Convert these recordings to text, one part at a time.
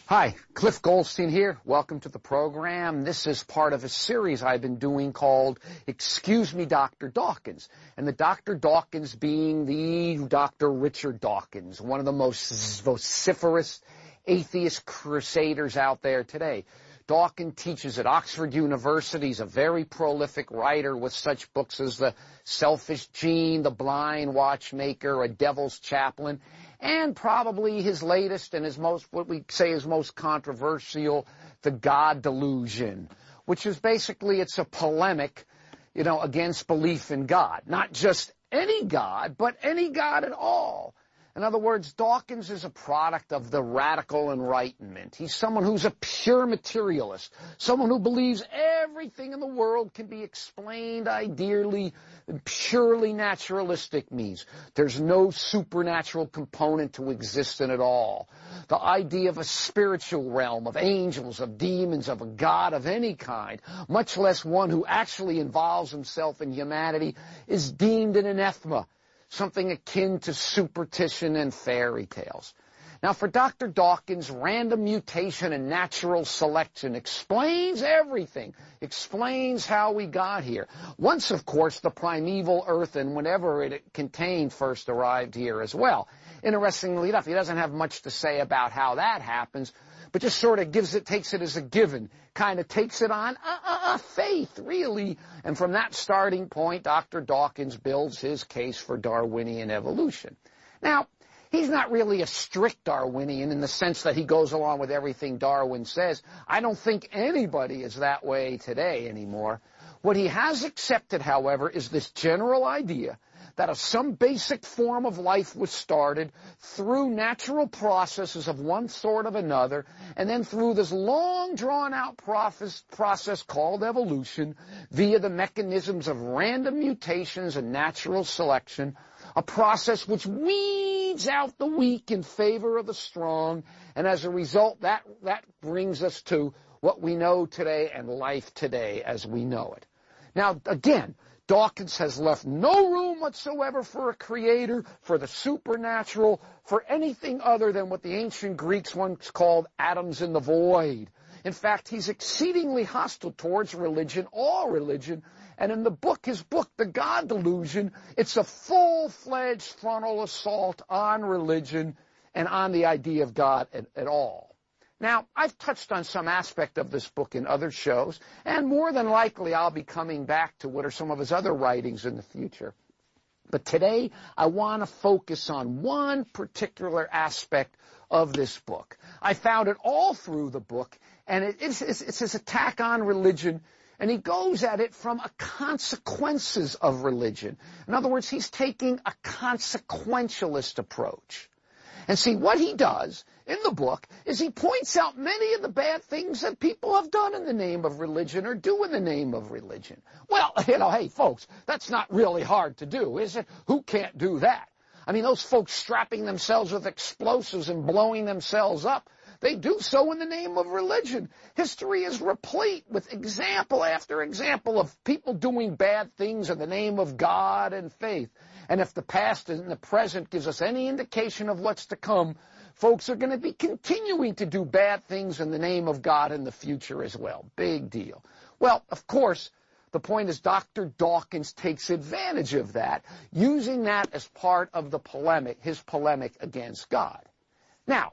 Hi, Cliff Goldstein here. Welcome to the program. This is part of a series I've been doing called Excuse Me, Dr. Dawkins. And the Dr. Dawkins being the Dr. Richard Dawkins, one of the most vociferous atheist crusaders out there today. Dawkins teaches at Oxford University. He's a very prolific writer with such books as The Selfish Gene, The Blind Watchmaker, A Devil's Chaplain, and probably his latest and his most, what we say is most controversial, The God Delusion, which is basically, it's a polemic, against belief in God. Not just any God, but any God at all. In other words, Dawkins is a product of the radical Enlightenment. He's someone who's a pure materialist, someone who believes everything in the world can be explained ideally in purely naturalistic means. There's no supernatural component to existence at all. The idea of a spiritual realm, of angels, of demons, of a God of any kind, much less one who actually involves himself in humanity, is deemed an anathema. Something akin to superstition and fairy tales. Now, for Dr. Dawkins, random mutation and natural selection explains everything, explains how we got here. Once, of course, the primeval earth and whatever it contained first arrived here as well. Interestingly enough, he doesn't have much to say about how that happens, but just sort of takes it as a given, kind of takes it on faith, really. And from that starting point, Dr. Dawkins builds his case for Darwinian evolution. Now, he's not really a strict Darwinian in the sense that he goes along with everything Darwin says. I don't think anybody is that way today anymore. What he has accepted, however, is this general idea that some basic form of life was started through natural processes of one sort or another, and then through this long drawn-out process called evolution via the mechanisms of random mutations and natural selection, a process which weeds out the weak in favor of the strong, and as a result, that brings us to what we know today and life today as we know it. Now, again, Dawkins has left no room whatsoever for a creator, for the supernatural, for anything other than what the ancient Greeks once called atoms in the void. In fact, he's exceedingly hostile towards religion, all religion, and in his book, The God Delusion, it's a full-fledged frontal assault on religion and on the idea of God at all. Now, I've touched on some aspect of this book in other shows, and more than likely I'll be coming back to what are some of his other writings in the future. But today, I want to focus on one particular aspect of this book. I found it all through the book, and it's his attack on religion, and he goes at it from a consequences of religion. In other words, he's taking a consequentialist approach. And see, what he does in the book is he points out many of the bad things that people have done in the name of religion or do in the name of religion. Well, hey, folks, that's not really hard to do, is it? Who can't do that? I mean, those folks strapping themselves with explosives and blowing themselves up, they do so in the name of religion. History is replete with example after example of people doing bad things in the name of God and faith. And if the past and the present gives us any indication of what's to come, folks are going to be continuing to do bad things in the name of God in the future as well. Big deal. Well, of course, the point is Dr. Dawkins takes advantage of that, using that as part of the polemic, his polemic against God. Now,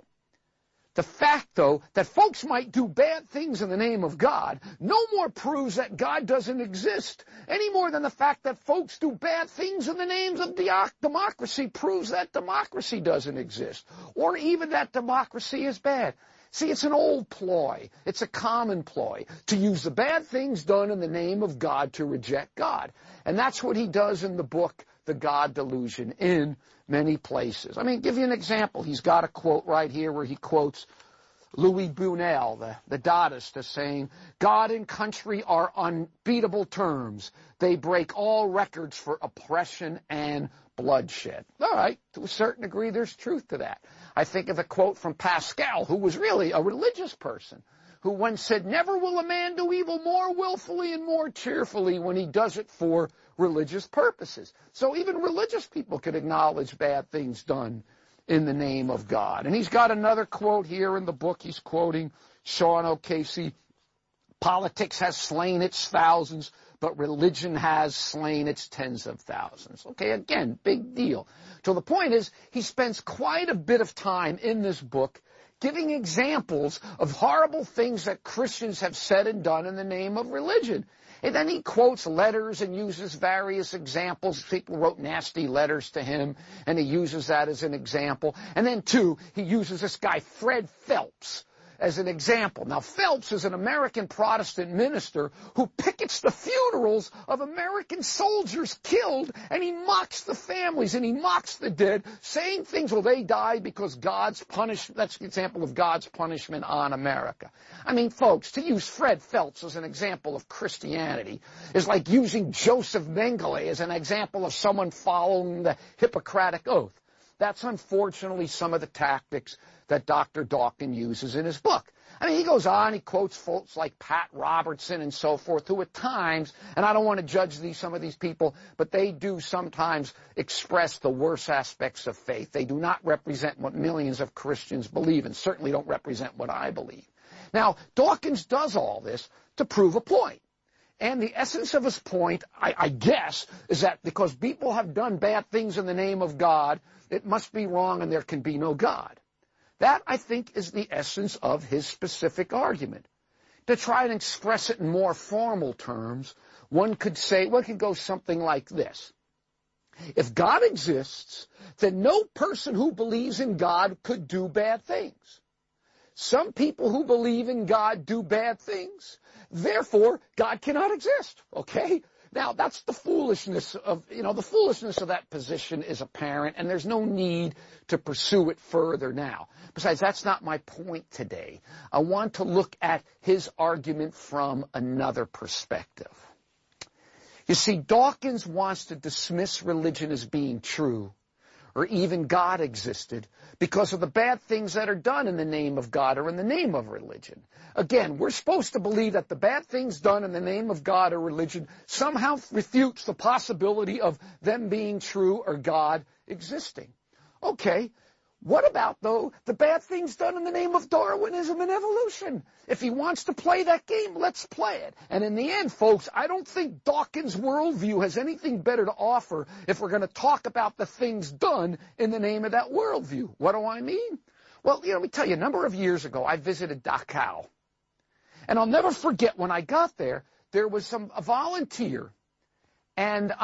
the fact, though, that folks might do bad things in the name of God no more proves that God doesn't exist, any more than the fact that folks do bad things in the names of democracy proves that democracy doesn't exist, or even that democracy is bad. See, it's an old ploy. It's a common ploy to use the bad things done in the name of God to reject God. And that's what he does in the book, The God Delusion, in many places. I mean, give you an example. He's got a quote right here where he quotes Louis Bunel, the Dadaist, as saying, God and country are unbeatable terms. They break all records for oppression and bloodshed. All right, to a certain degree, there's truth to that. I think of a quote from Pascal, who was really a religious person, who once said, never will a man do evil more willfully and more cheerfully when he does it for religious purposes. So even religious people could acknowledge bad things done in the name of God. And he's got another quote here in the book. He's quoting Sean O'Casey. Politics has slain its thousands, but religion has slain its tens of thousands. Okay, again, big deal. So the point is, he spends quite a bit of time in this book giving examples of horrible things that Christians have said and done in the name of religion. And then he quotes letters and uses various examples. People wrote nasty letters to him, and he uses that as an example. And then, too, he uses this guy, Fred Phelps, as an example. Now, Phelps is an American Protestant minister who pickets the funerals of American soldiers killed, and he mocks the families and he mocks the dead, saying things, well, they died because God's punishment. That's an example of God's punishment on America. I mean, folks, to use Fred Phelps as an example of Christianity is like using Joseph Mengele as an example of someone following the Hippocratic Oath. That's unfortunately some of the tactics that Dr. Dawkins uses in his book. I mean, he goes on, he quotes folks like Pat Robertson and so forth, who at times, and I don't want to judge some of these people, but they do sometimes express the worst aspects of faith. They do not represent what millions of Christians believe, and certainly don't represent what I believe. Now, Dawkins does all this to prove a point. And the essence of his point, I guess, is that because people have done bad things in the name of God, it must be wrong and there can be no God. That, I think, is the essence of his specific argument. To try and express it in more formal terms, one could go something like this. If God exists, then no person who believes in God could do bad things. Some people who believe in God do bad things. Therefore, God cannot exist. Okay? Now, that's the foolishness of that position is apparent, and there's no need to pursue it further now. Besides, that's not my point today. I want to look at his argument from another perspective. You see, Dawkins wants to dismiss religion as being true, or even God existed, because of the bad things that are done in the name of God or in the name of religion. Again, we're supposed to believe that the bad things done in the name of God or religion somehow refutes the possibility of them being true or God existing. Okay, what about, though, the bad things done in the name of Darwinism and evolution? If he wants to play that game, let's play it. And in the end, folks, I don't think Dawkins' worldview has anything better to offer if we're going to talk about the things done in the name of that worldview. What do I mean? Well, let me tell you, a number of years ago, I visited Dachau. And I'll never forget when I got there, there was a volunteer, and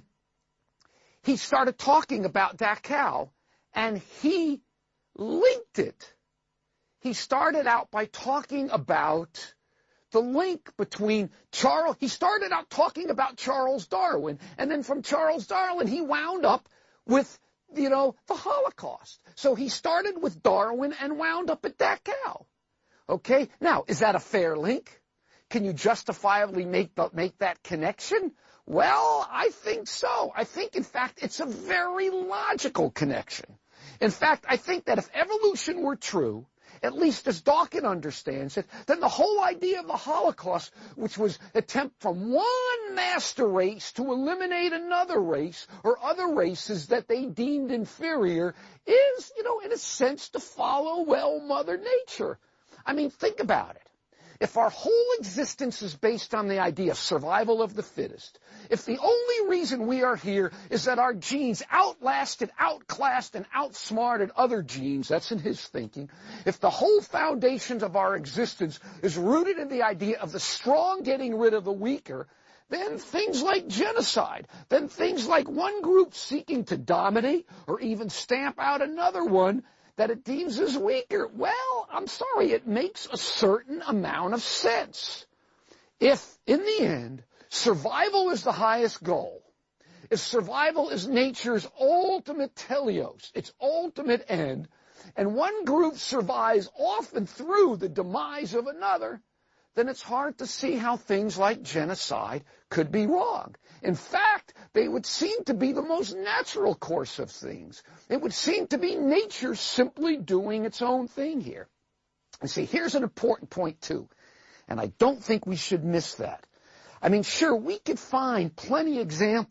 he started talking about Dachau, and he linked it. He started out by talking about the link between he started out talking about Charles Darwin, and then from Charles Darwin, he wound up with, the Holocaust. So he started with Darwin and wound up at Dachau. Okay, now, is that a fair link? Can you justifiably make that connection? Well, I think so. I think, in fact, it's a very logical connection. In fact, I think that if evolution were true, at least as Dawkins understands it, then the whole idea of the Holocaust, which was an attempt from one master race to eliminate another race or other races that they deemed inferior, is, in a sense, to follow, Mother Nature. I mean, think about it. If our whole existence is based on the idea of survival of the fittest, if the only reason we are here is that our genes outlasted, outclassed, and outsmarted other genes, that's in his thinking, if the whole foundation of our existence is rooted in the idea of the strong getting rid of the weaker, then things like genocide, then things like one group seeking to dominate or even stamp out another one that it deems as weaker, well, I'm sorry, it makes a certain amount of sense. If, in the end, survival is the highest goal, if survival is nature's ultimate teleos, its ultimate end, and one group survives often through the demise of another, then it's hard to see how things like genocide could be wrong. In fact, they would seem to be the most natural course of things. It would seem to be nature simply doing its own thing here. And see, here's an important point, too, and I don't think we should miss that. I mean, sure, we could find plenty of example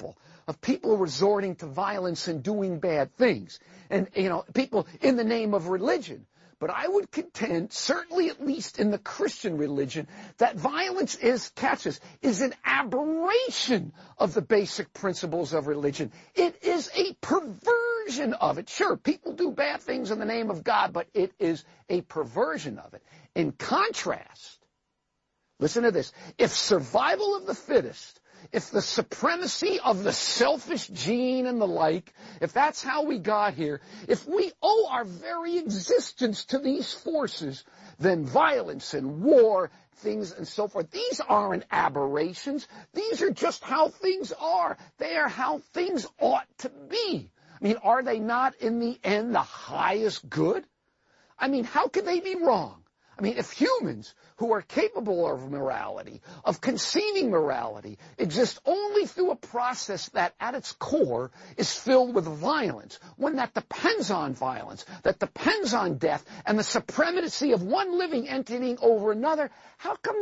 of people resorting to violence and doing bad things. And, people in the name of religion. But I would contend, certainly at least in the Christian religion, that violence is an aberration of the basic principles of religion. It is a perversion of it. Sure, people do bad things in the name of God, but it is a perversion of it. In contrast, listen to this. If survival of the fittest, if the supremacy of the selfish gene and the like, if that's how we got here, if we owe our very existence to these forces, then violence and war, things and so forth, these aren't aberrations. These are just how things are. They are how things ought to be. I mean, are they not in the end the highest good? I mean, how could they be wrong? I mean, if humans who are capable of morality, of conceiving morality, exist only through a process that at its core is filled with violence, one that depends on violence, that depends on death, and the supremacy of one living entity over another, how do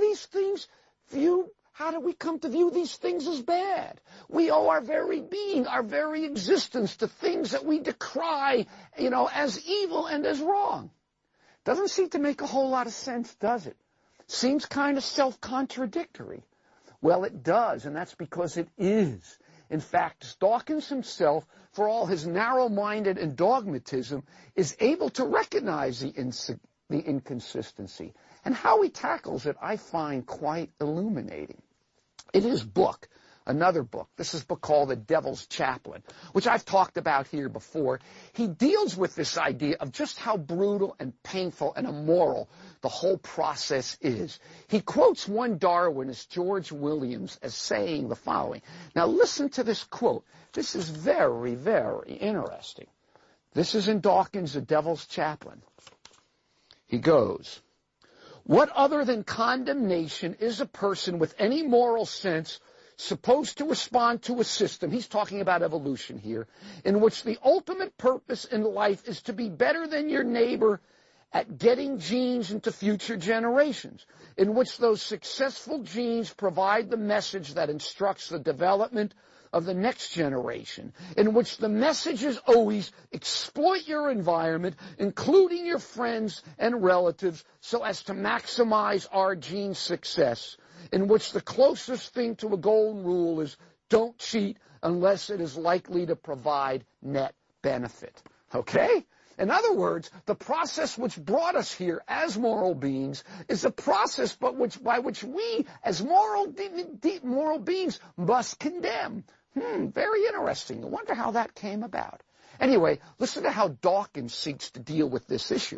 we come to view these things as bad? We owe our very being, our very existence to things that we decry, as evil and as wrong. Doesn't seem to make a whole lot of sense, does it? Seems kind of self-contradictory. Well, it does, and that's because it is. In fact, Dawkins himself, for all his narrow-minded and dogmatism, is able to recognize the inconsistency. And how he tackles it, I find quite illuminating. In his book, another book, this is a book called The Devil's Chaplain, which I've talked about here before, he deals with this idea of just how brutal and painful and immoral the whole process is. He quotes one Darwinist, George Williams, as saying the following. Now listen to this quote. This is very, very interesting. This is in Dawkins' The Devil's Chaplain. He goes, "What other than condemnation is a person with any moral sense supposed to respond to a system," he's talking about evolution here, "in which the ultimate purpose in life is to be better than your neighbor at getting genes into future generations, in which those successful genes provide the message that instructs the development of the next generation, in which the message is always exploit your environment, including your friends and relatives, so as to maximize our gene success, in which the closest thing to a golden rule is don't cheat unless it is likely to provide net benefit." Okay? In other words, the process which brought us here as moral beings is a process by which we, as moral beings, must condemn. Very interesting. I wonder how that came about. Anyway, listen to how Dawkins seeks to deal with this issue.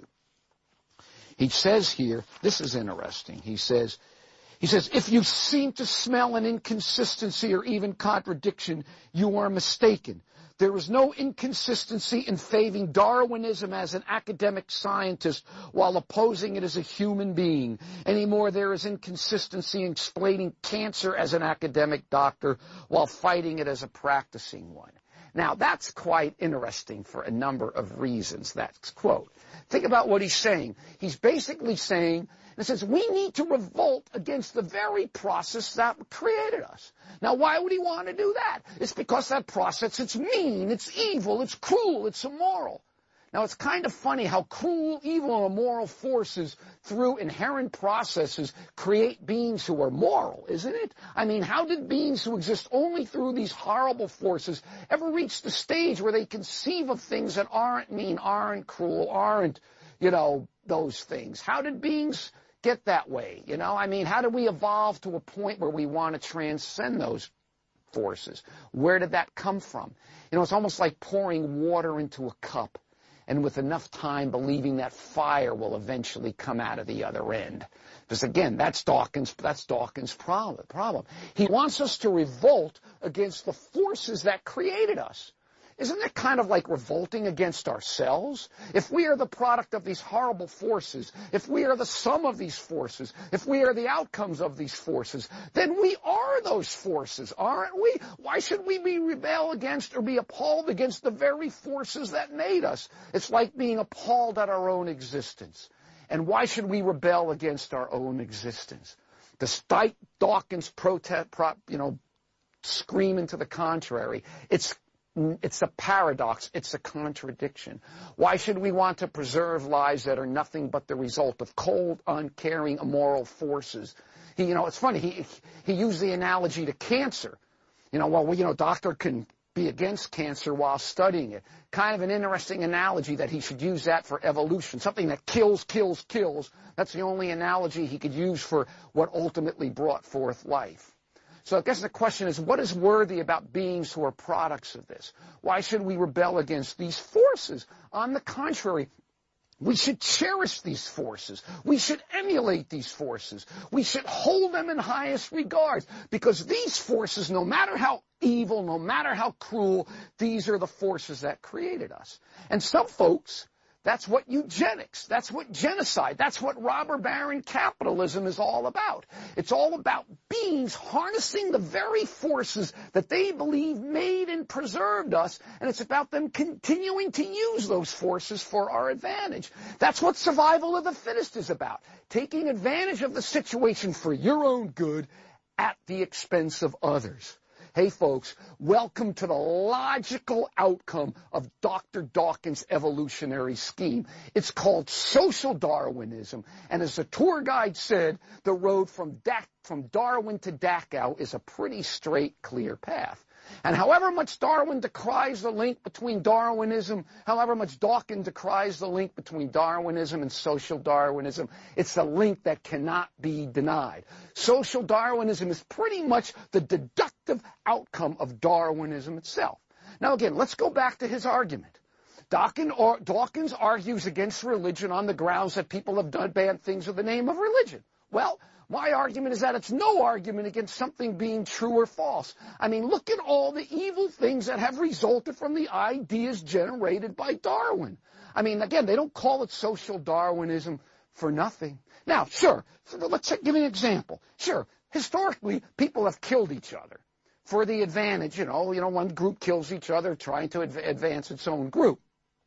He says here, this is interesting. He says, "If you seem to smell an inconsistency or even contradiction, you are mistaken. There is no inconsistency in favoring Darwinism as an academic scientist while opposing it as a human being. Anymore, there is inconsistency in explaining cancer as an academic doctor while fighting it as a practicing one." Now, that's quite interesting for a number of reasons, that quote. Think about what he's saying. He's basically saying, in a sense, we need to revolt against the very process that created us. Now, why would he want to do that? It's because that process, it's mean, it's evil, it's cruel, it's immoral. Now, it's kind of funny how cruel, evil, and immoral forces, through inherent processes, create beings who are moral, isn't it? I mean, how did beings who exist only through these horrible forces ever reach the stage where they conceive of things that aren't mean, aren't cruel, aren't, those things? How did beings get that way? I mean, how did we evolve to a point where we want to transcend those forces? Where did that come from? It's almost like pouring water into a cup, and with enough time believing that fire will eventually come out of the other end. Because again, that's Dawkins' problem. He wants us to revolt against the forces that created us. Isn't it kind of like revolting against ourselves? If we are the product of these horrible forces, if we are the sum of these forces, if we are the outcomes of these forces, then we are those forces, aren't we? Why should we rebel against or be appalled against the very forces that made us? It's like being appalled at our own existence. And why should we rebel against our own existence? Despite Dawkins' screaming to the contrary. It's a paradox. It's a contradiction. Why should we want to preserve lives that are nothing but the result of cold, uncaring, immoral forces? It's funny. He used the analogy to cancer. Doctor can be against cancer while studying it. Kind of an interesting analogy that he should use that for evolution. Something that kills, kills, kills. That's the only analogy he could use for what ultimately brought forth life. So I guess the question is, what is worthy about beings who are products of this? Why should we rebel against these forces? On the contrary, we should cherish these forces. We should emulate these forces. We should hold them in highest regard, because these forces, no matter how evil, no matter how cruel, these are the forces that created us. And some folks, that's what eugenics, that's what genocide, that's what robber baron capitalism is all about. It's all about beings harnessing the very forces that they believe made and preserved us, and it's about them continuing to use those forces for our advantage. That's what survival of the fittest is about, taking advantage of the situation for your own good at the expense of others. Hey folks, welcome to the logical outcome of Dr. Dawkins' evolutionary scheme. It's called social Darwinism, and as the tour guide said, the road from Darwin to Dachau is a pretty straight, clear path. And however much Darwin decries the link between Darwinism, however much Dawkins decries the link between Darwinism and social Darwinism, it's a link that cannot be denied. Social Darwinism is pretty much the deductive outcome of Darwinism itself. Now again, let's go back to his argument. Dawkins argues against religion on the grounds that people have done bad things in the name of religion. Well, my argument is that it's no argument against something being true or false. I mean, look at all the evil things that have resulted from the ideas generated by Darwin. I mean, again, they don't call it social Darwinism for nothing. Now, sure, let's give you an example. Sure, historically, people have killed each other for the advantage. One group kills each other trying to advance its own group.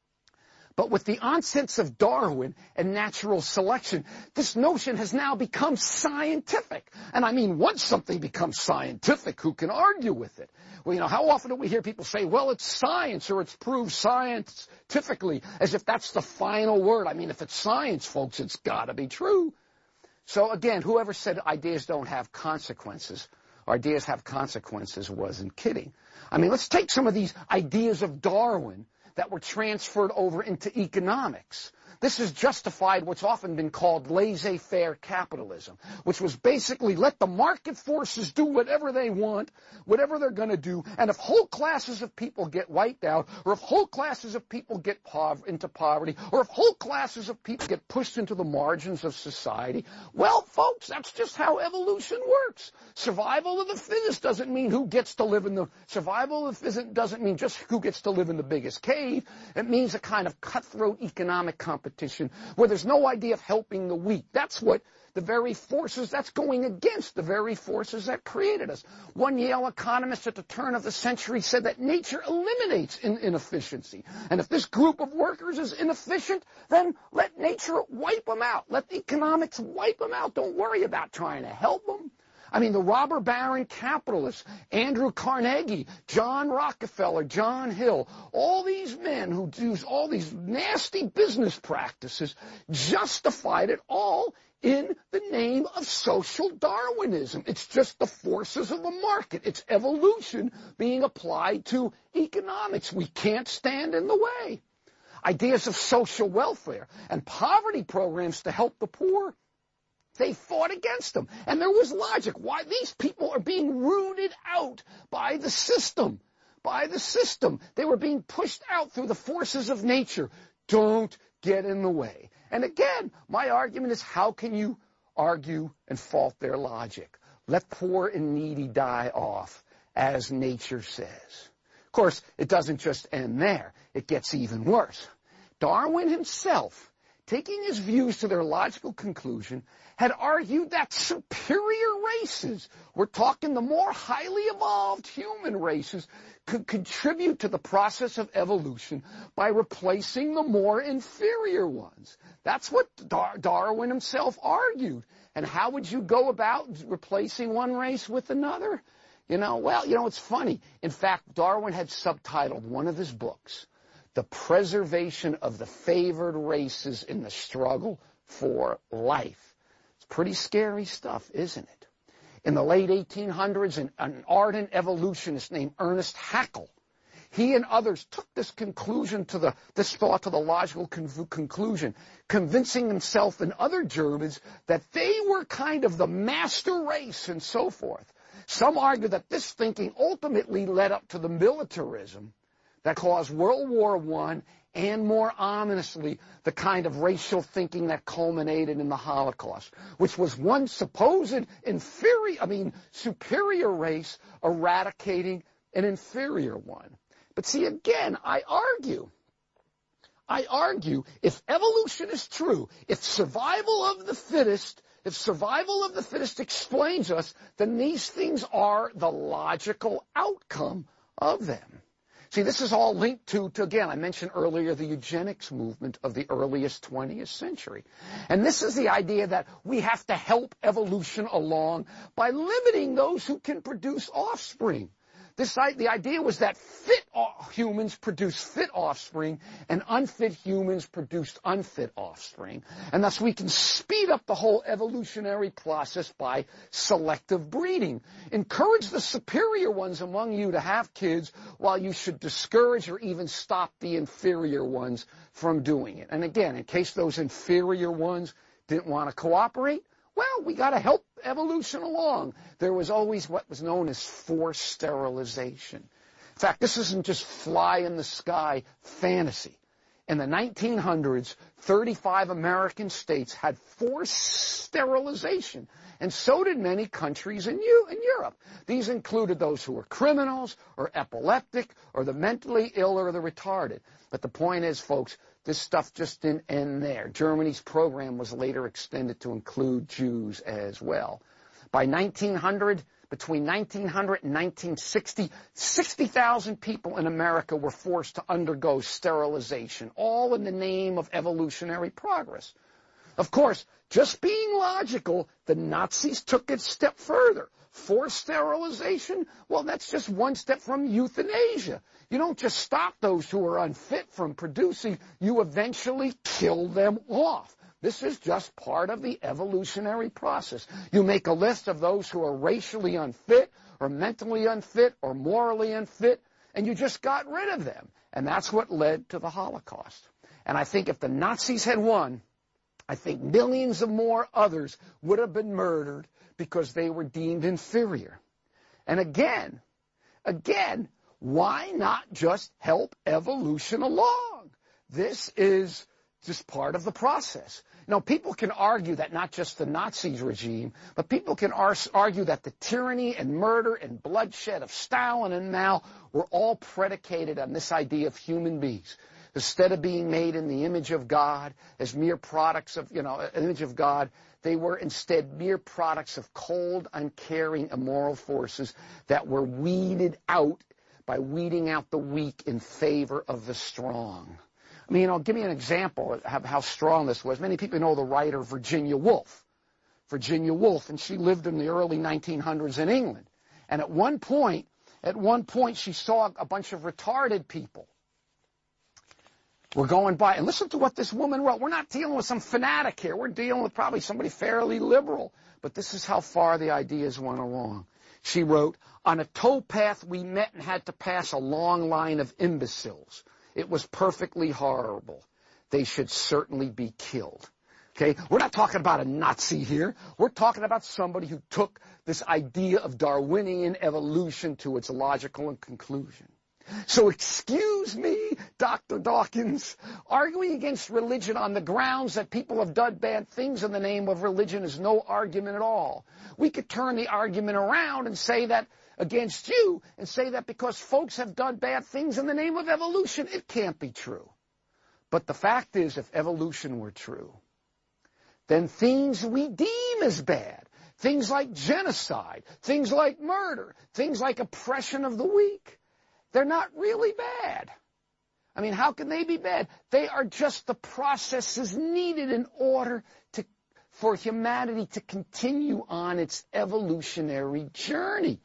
But with the onset of Darwin and natural selection, this notion has now become scientific. And I mean, once something becomes scientific, who can argue with it? Well, how often do we hear people say, well, it's science, or it's proved scientifically, as if that's the final word. I mean, if it's science, folks, it's got to be true. So again, whoever said ideas don't have consequences, or ideas have consequences, wasn't kidding. I mean, let's take some of these ideas of Darwin that were transferred over into economics. This has justified what's often been called laissez-faire capitalism, which was basically let the market forces do whatever they want, whatever they're going to do, and if whole classes of people get wiped out, or if whole classes of people get into poverty, or if whole classes of people get pushed into the margins of society, well, folks, that's just how evolution works. Survival of the fittest doesn't mean who gets to live in the... Survival of the fittest doesn't mean just who gets to live in the biggest cave. It means a kind of cutthroat economic competition where there's no idea of helping the weak. That's what the very forces that's going against the very forces that created us. One Yale economist at the turn of the century said that nature eliminates inefficiency. And if this group of workers is inefficient, then let nature wipe them out. Let economics wipe them out. Don't worry about trying to help them. I mean, the robber baron capitalists, Andrew Carnegie, John Rockefeller, John Hill, all these men who use all these nasty business practices justified it all in the name of social Darwinism. It's just the forces of the market. It's evolution being applied to economics. We can't stand in the way. Ideas of social welfare and poverty programs to help the poor, they fought against them. And there was logic. Why? These people are being rooted out by the system. By the system. They were being pushed out through the forces of nature. Don't get in the way. And again, my argument is, how can you argue and fault their logic? Let poor and needy die off, as nature says. Of course, it doesn't just end there. It gets even worse. Darwin himself, taking his views to their logical conclusion, had argued that superior races, we're talking the more highly evolved human races, could contribute to the process of evolution by replacing the more inferior ones. That's what Darwin himself argued. And how would you go about replacing one race with another? It's funny. In fact, Darwin had subtitled one of his books, The Preservation of the Favored Races in the Struggle for Life. It's pretty scary stuff, isn't it? In the late 1800s, an ardent evolutionist named Ernest Haeckel, he and others took this thought to the logical conclusion, convincing himself and other Germans that they were kind of the master race and so forth. Some argue that this thinking ultimately led up to the militarism that caused World War I and, more ominously, the kind of racial thinking that culminated in the Holocaust, which was one supposed superior race eradicating an inferior one. But see, again, I argue, if evolution is true, if survival of the fittest explains us, then these things are the logical outcome of them. See, this is all linked to again, I mentioned earlier, the eugenics movement of the earliest 20th century. And this is the idea that we have to help evolution along by limiting those who can produce offspring. The idea was that fit humans produce fit offspring and unfit humans produced unfit offspring. And thus we can speed up the whole evolutionary process by selective breeding. Encourage the superior ones among you to have kids while you should discourage or even stop the inferior ones from doing it. And again, in case those inferior ones didn't want to cooperate, well, we got to help evolution along. There was always what was known as forced sterilization. In fact, this isn't just fly-in-the-sky fantasy. In the 1900s, 35 American states had forced sterilization, and so did many countries in Europe. These included those who were criminals or epileptic or the mentally ill or the retarded. But the point is, folks, this stuff just didn't end there. Germany's program was later extended to include Jews as well. By 1900, between 1900 and 1960, 60,000 people in America were forced to undergo sterilization, all in the name of evolutionary progress. Of course, just being logical, the Nazis took it a step further. Forced sterilization, well, that's just one step from euthanasia. You don't just stop those who are unfit from producing, you eventually kill them off. This is just part of the evolutionary process. You make a list of those who are racially unfit or mentally unfit or morally unfit, and you just got rid of them. And that's what led to the Holocaust. And I think if the Nazis had won, I think millions of more others would have been murdered because they were deemed inferior. And again, why not just help evolution along? This is just part of the process. Now, people can argue that not just the Nazi regime, but people can argue that the tyranny and murder and bloodshed of Stalin and Mao were all predicated on this idea of human beings. Instead of being made in the image of God as mere products of, image of God, they were instead mere products of cold, uncaring, immoral forces that were weeded out by weeding out the weak in favor of the strong. I mean, I'll give you an example of how strong this was. Many people know the writer Virginia Woolf. And she lived in the early 1900s in England. And at one point, she saw a bunch of retarded people were going by. And listen to what this woman wrote. We're not dealing with some fanatic here. We're dealing with probably somebody fairly liberal. But this is how far the ideas went along. She wrote, on a towpath we met and had to pass a long line of imbeciles. It was perfectly horrible. They should certainly be killed. Okay? We're not talking about a Nazi here. We're talking about somebody who took this idea of Darwinian evolution to its logical conclusion. So excuse me, Dr. Dawkins, arguing against religion on the grounds that people have done bad things in the name of religion is no argument at all. We could turn the argument around and say that against you and say that because folks have done bad things in the name of evolution, it can't be true. But the fact is, if evolution were true, then things we deem as bad, things like genocide, things like murder, things like oppression of the weak, they're not really bad. I mean, how can they be bad? They are just the processes needed in order for humanity to continue on its evolutionary journey.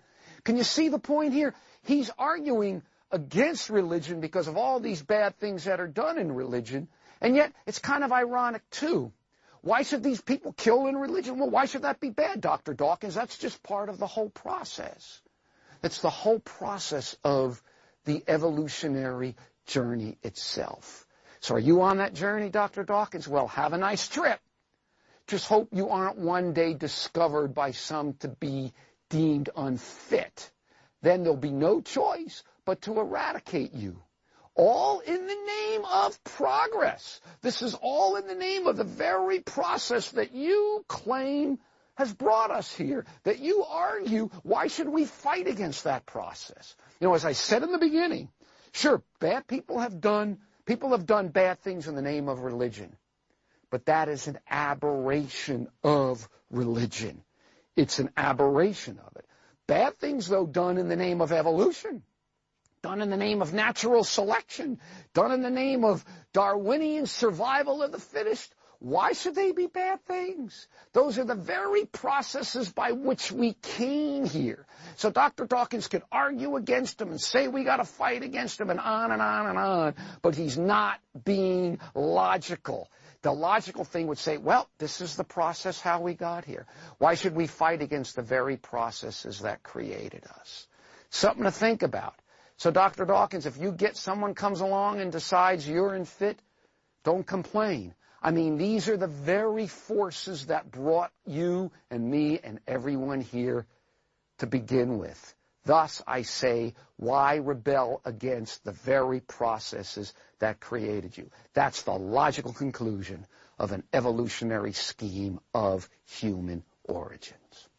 Can you see the point here? He's arguing against religion because of all these bad things that are done in religion, and yet it's kind of ironic too. Why should these people kill in religion? Well, why should that be bad, Dr. Dawkins? That's just part of the whole process. It's the whole process of the evolutionary journey itself. So are you on that journey, Dr. Dawkins? Well, have a nice trip. Just hope you aren't one day discovered by some to be deemed unfit. Then there'll be no choice but to eradicate you. All in the name of progress. This is all in the name of the very process that you claim has brought us here, that you argue, why should we fight against that process? You know, as I said in the beginning, sure, bad people have done bad things in the name of religion, but that is an aberration of religion. It's an aberration of it. Bad things, though, done in the name of evolution, done in the name of natural selection, done in the name of Darwinian survival of the fittest, why should they be bad things? Those are the very processes by which we came here. So Dr. Dawkins could argue against them and say we got to fight against them and on and on and on, but he's not being logical. The logical thing would say, well, this is the process how we got here. Why should we fight against the very processes that created us? Something to think about. So Dr. Dawkins, if you get someone comes along and decides you're unfit, don't complain. I mean, these are the very forces that brought you and me and everyone here to begin with. Thus, I say, why rebel against the very processes that created you? That's the logical conclusion of an evolutionary scheme of human origins.